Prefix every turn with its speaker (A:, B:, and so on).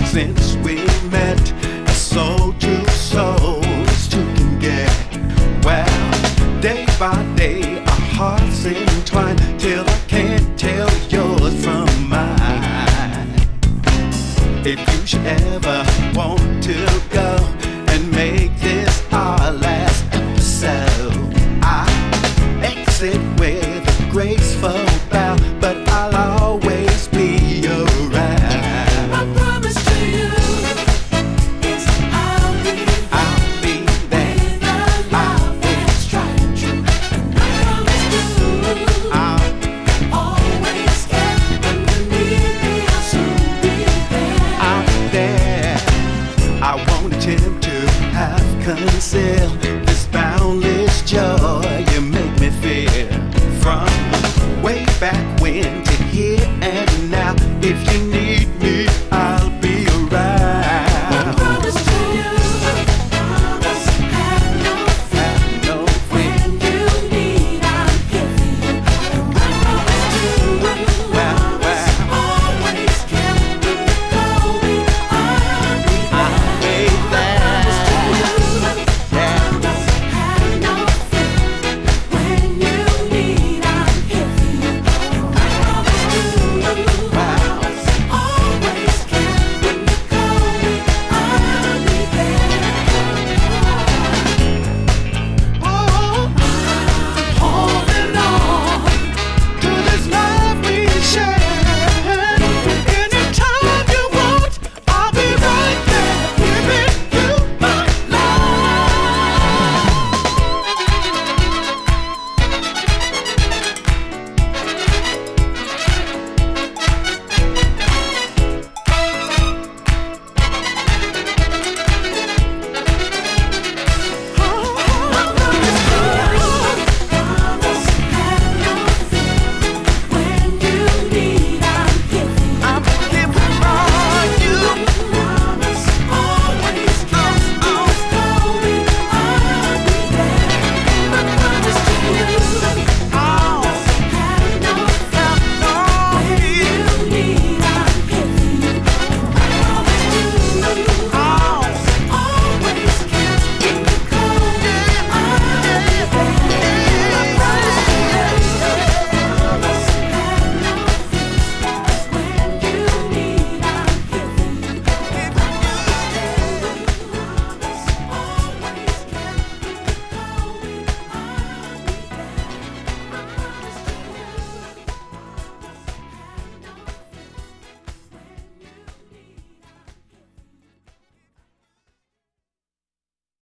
A: since we met. Soul to soul, it's two can get. Well, day by day, our hearts entwine till I can't tell yours from mine. If you should ever want to go and make this our last episode, I exit with a graceful bow, but I'll always be around.
B: My promise to you is I'll be there with a love that's tried and true. And I promise you I'll always care. When you need me, I'll soon be there.
A: Out there, I won't attempt to have conceal this boundless joy you make me feel. From way back when to here and now, if you